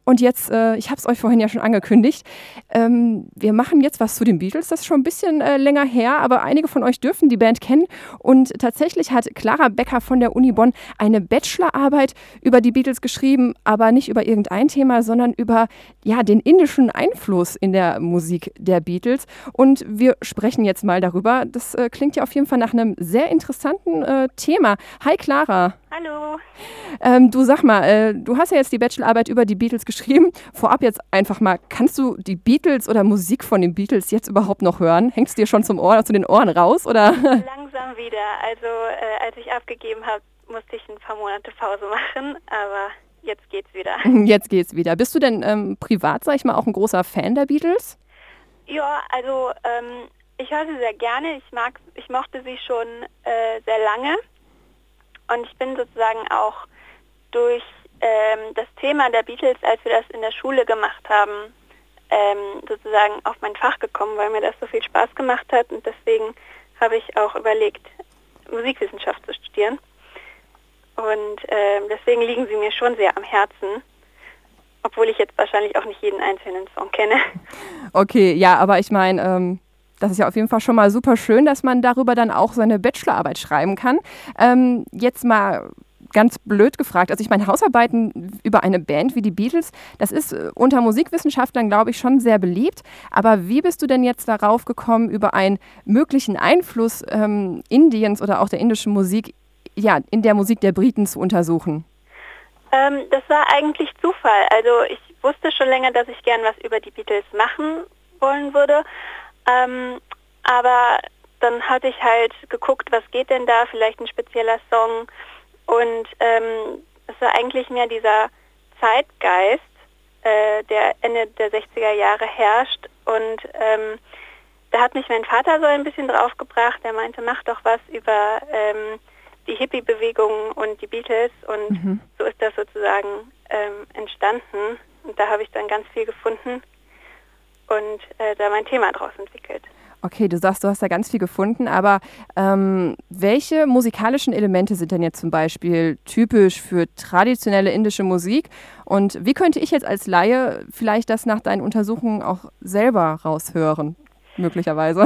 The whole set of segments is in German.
Und jetzt, ich habe es euch vorhin ja schon angekündigt, wir machen jetzt was zu den Beatles. Das ist schon ein bisschen länger her, aber einige von euch dürfen die Band kennen. Und tatsächlich hat Clara Becker von der Uni Bonn eine Bachelorarbeit über die Beatles geschrieben, aber nicht über irgendein Thema, sondern über den indischen Einfluss in der Musik der Beatles. Und wir sprechen jetzt mal darüber. Das klingt ja auf jeden Fall nach einem sehr interessanten Thema. Hi Clara. Hallo. Du sag mal, du hast ja jetzt die Bachelorarbeit über die Beatles geschrieben. Vorab jetzt einfach mal, kannst du die Beatles oder Musik von den Beatles jetzt überhaupt noch hören? Hängt es dir schon zu den Ohren raus, oder? Langsam wieder. Also als ich abgegeben habe, musste ich ein paar Monate Pause machen, aber jetzt geht's wieder. Jetzt geht's wieder. Bist du denn privat, sag ich mal, auch ein großer Fan der Beatles? Ja, also ich höre sie sehr gerne. Ich mochte sie schon sehr lange. Und ich bin sozusagen auch durch das Thema der Beatles, als wir das in der Schule gemacht haben, sozusagen auf mein Fach gekommen, weil mir das so viel Spaß gemacht hat. Und deswegen habe ich auch überlegt, Musikwissenschaft zu studieren. Und deswegen liegen sie mir schon sehr am Herzen, obwohl ich jetzt wahrscheinlich auch nicht jeden einzelnen Song kenne. Okay, ja, aber ich meine, das ist ja auf jeden Fall schon mal super schön, dass man darüber dann auch seine Bachelorarbeit schreiben kann. Jetzt mal ganz blöd gefragt. Also ich meine, Hausarbeiten über eine Band wie die Beatles, das ist unter Musikwissenschaftlern, glaube ich, schon sehr beliebt. Aber wie bist du denn jetzt darauf gekommen, über einen möglichen Einfluss Indiens oder auch der indischen Musik, in der Musik der Briten zu untersuchen? Das war eigentlich Zufall. Also ich wusste schon länger, dass ich gern was über die Beatles machen wollen würde. Aber dann hatte ich halt geguckt, was geht denn da, vielleicht ein spezieller Song. Und es war eigentlich mehr dieser Zeitgeist, der Ende der 60er Jahre herrscht. Und da hat mich mein Vater so ein bisschen drauf gebracht. Er meinte, mach doch was über die Hippie-Bewegung und die Beatles. Und so ist das sozusagen entstanden. Und da habe ich dann ganz viel gefunden und da mein Thema draus entwickelt. Okay, du sagst, du hast da ganz viel gefunden, aber welche musikalischen Elemente sind denn jetzt zum Beispiel typisch für traditionelle indische Musik? Und wie könnte ich jetzt als Laie vielleicht das nach deinen Untersuchungen auch selber raushören, möglicherweise?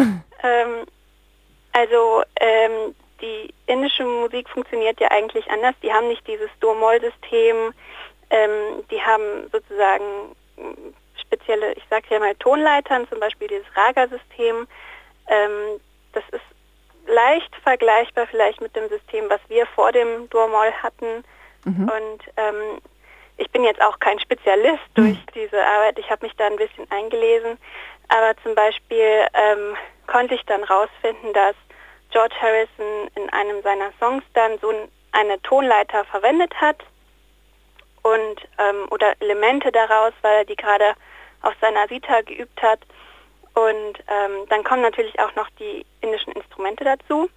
Die indische Musik funktioniert ja eigentlich anders. Die haben nicht dieses Dur-Moll-System. Die haben sozusagen spezielle, ich sage ja mal Tonleitern, zum Beispiel dieses Raga-System. Das ist leicht vergleichbar vielleicht mit dem System, was wir vor dem Dur-Moll hatten. Und ich bin jetzt auch kein Spezialist durch diese Arbeit. Ich habe mich da ein bisschen eingelesen. Aber zum Beispiel konnte ich dann rausfinden, dass George Harrison in einem seiner Songs dann so eine Tonleiter verwendet hat und oder Elemente daraus, weil er die gerade auf seiner Sita geübt hat. Und dann kommen natürlich auch noch die indischen Instrumente dazu.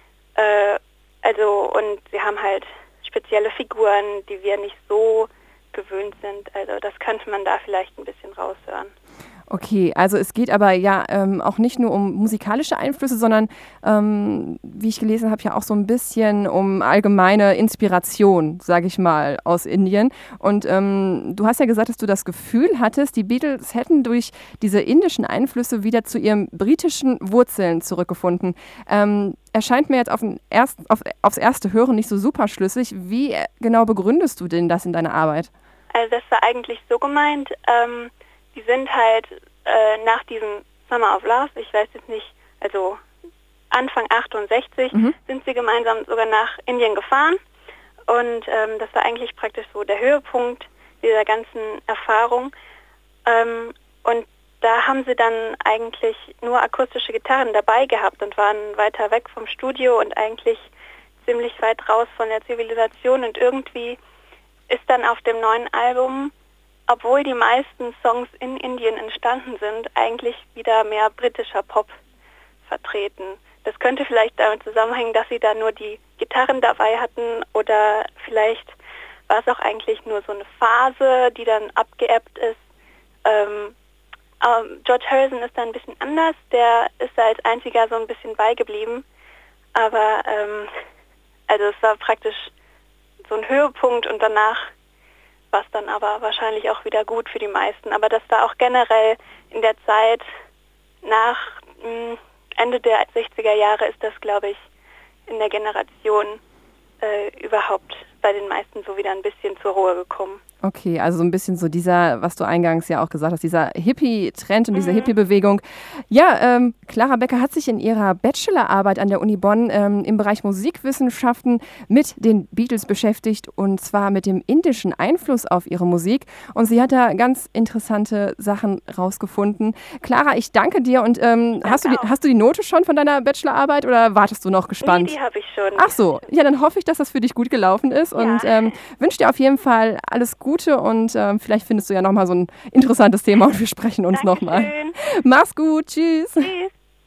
Und sie haben halt spezielle Figuren, die wir nicht so gewöhnt sind. Also das könnte man da vielleicht ein bisschen raushören. Okay, also es geht aber auch nicht nur um musikalische Einflüsse, sondern, wie ich gelesen habe, ja auch so ein bisschen um allgemeine Inspiration, sage ich mal, aus Indien. Und du hast ja gesagt, dass du das Gefühl hattest, die Beatles hätten durch diese indischen Einflüsse wieder zu ihren britischen Wurzeln zurückgefunden. Erscheint mir jetzt aufs erste Hören nicht so super schlüssig. Wie genau begründest du denn das in deiner Arbeit? Also das war eigentlich so gemeint, die sind halt nach diesem Summer of Love, ich weiß jetzt nicht, also Anfang 68, sind sie gemeinsam sogar nach Indien gefahren. Und das war eigentlich praktisch so der Höhepunkt dieser ganzen Erfahrung. Und da haben sie dann eigentlich nur akustische Gitarren dabei gehabt und waren weiter weg vom Studio und eigentlich ziemlich weit raus von der Zivilisation. Und irgendwie ist dann auf dem neuen Album, obwohl die meisten Songs in Indien entstanden sind, eigentlich wieder mehr britischer Pop vertreten. Das könnte vielleicht damit zusammenhängen, dass sie da nur die Gitarren dabei hatten, oder vielleicht war es auch eigentlich nur so eine Phase, die dann abgeebbt ist. George Harrison ist da ein bisschen anders, der ist da als einziger so ein bisschen beigeblieben, aber also es war praktisch so ein Höhepunkt und danach was dann aber wahrscheinlich auch wieder gut für die meisten. Aber das war auch generell in der Zeit nach Ende der 60er Jahre ist das, glaube ich, in der Generation überhaupt bei den meisten so wieder ein bisschen zur Ruhe gekommen. Okay, also so ein bisschen so dieser, was du eingangs ja auch gesagt hast, dieser Hippie-Trend und diese Hippie-Bewegung. Ja, Clara Becker hat sich in ihrer Bachelorarbeit an der Uni Bonn im Bereich Musikwissenschaften mit den Beatles beschäftigt und zwar mit dem indischen Einfluss auf ihre Musik. Und sie hat da ganz interessante Sachen rausgefunden. Clara, ich danke dir und hast du die Note schon von deiner Bachelorarbeit oder wartest du noch gespannt? Nee, die habe ich schon. Ach so, ja, dann hoffe ich, dass das für dich gut gelaufen ist und wünsche dir auf jeden Fall alles Gute und vielleicht findest du ja nochmal so ein interessantes Thema und wir sprechen uns nochmal. Mach's gut, tschüss. Tschüss.